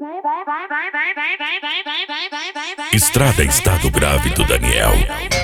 Estrada Estado Grave do Daniel.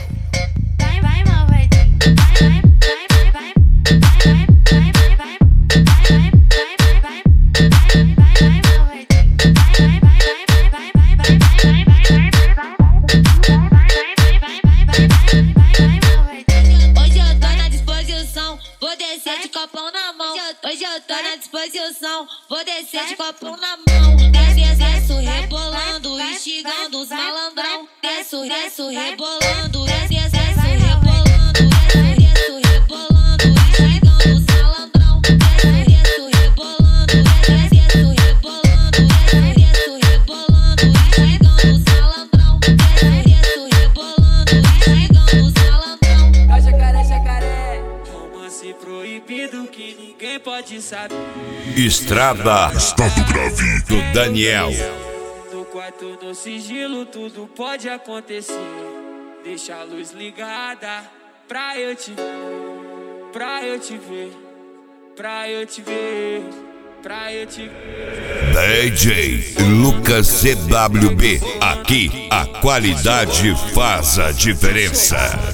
Vou descer de copão na mão. Hoje eu tô na disposição. Vou descer de copão na mão. Desço rebolando, instigando os malandrão. Desço rebolando, desço rebolando, desço rebolando, instigando os malandrão. Desço rebolando, desço rebolando, desço rebolando, instigando os malandrão. Desço rebolando, instigando os malandrão. Jacaré, jacaré. Romance proibido que ninguém pode saber. Estrada Estado Grave do Daniel. No quarto, no sigilo, tudo pode acontecer. Deixa a luz ligada pra eu te ver, pra eu te ver, pra eu te ver, pra eu te ver. DJ Lucas CWB. Aqui a qualidade faz a diferença.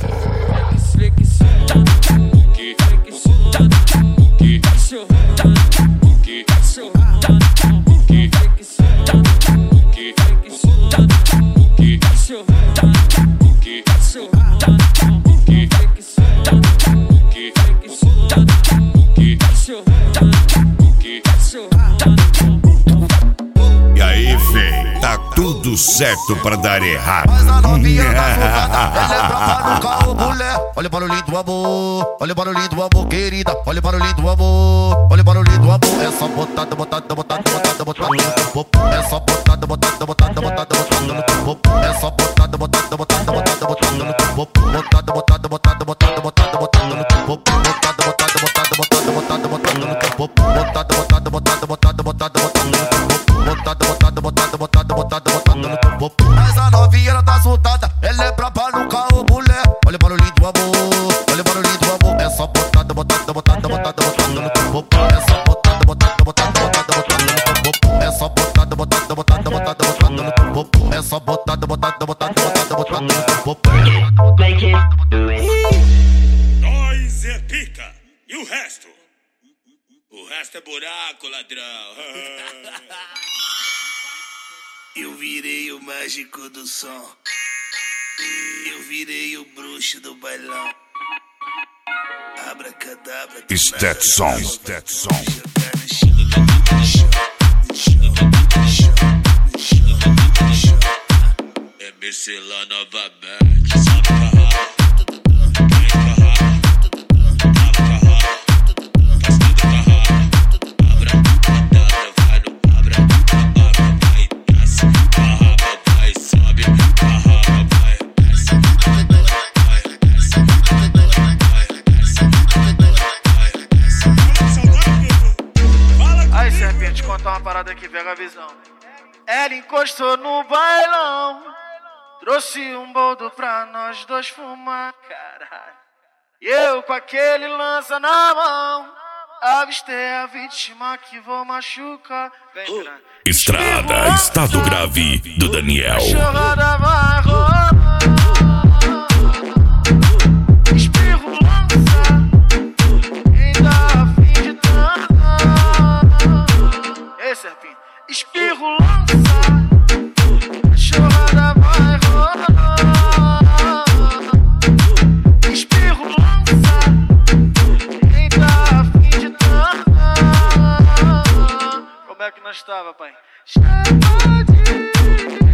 E aí, véi, tá tudo certo pra dar errado. Mas a novinha tá focada, ela é brava no carro, mulher. Olha o barulhinho do amor, olha o barulhinho do amor, querida. Olha o barulhinho do amor, olha o barulhinho do amor. É só botada, botada, botada, botada, botada no teu popo. É só botada, botada, botada, botada, botada no teu popo. É só botada, botada, botada, botada, botada no teu popo. Botada, botada, botada, botada, botada, botada no teu popo. Botada, botada, botada, botada, botada, botada no teu popo. Botada, botada, botada, botada, botada, botada no teu popo. Botada, botada, botada, botada, botada, botada no teu popo. Mas a novinha ela tá soltada, ela é braba no carro, mulher. Olha o barulhinho do amor, olha o barulhinho do amor. É só botada, botada, botada, botada, botada no teu popo. É só botada, botada, botada, botada, botada no teu popo. É só botada, botada, botada, botada, botada no teu popo. É só botada, botada, botada, botada, botada no teu popo. Nós é pica. E o resto? O resto é buraco, ladrão. Eu virei o mágico do som. Eu virei o bruxo do bailão. Abracadabra. Stetson. É Mercelã novamente. Sobe carrada. Aí, serpente, contar uma parada aqui, pega a visão. Ela encostou no bailão, trouxe um boldo pra nós dois fumar, caralho. E eu com aquele lança na mão, avistei a vítima que vou machucar. Vem, grande. Estrada Estado Grave do Daniel. Cachorrada vai rolar. Espirro lança, ainda a fim de transar. Ei, serpinho, espirro lança, cachorrada vai rolar. Espirro lança, ainda a fim de transar. Como é que nós tava, pai? Chama de